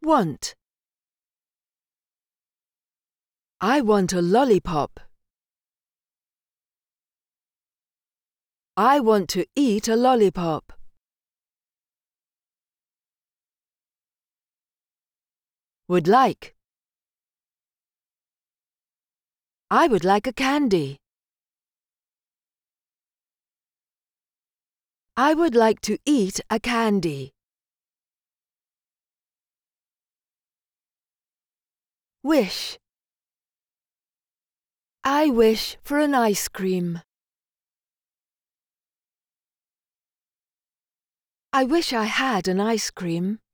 Want. I want a lollipop. I want to eat a lollipop. Would like. I would like a candy. I would like to eat a candy. Wish. I wish for an ice cream. I wish I had an ice cream.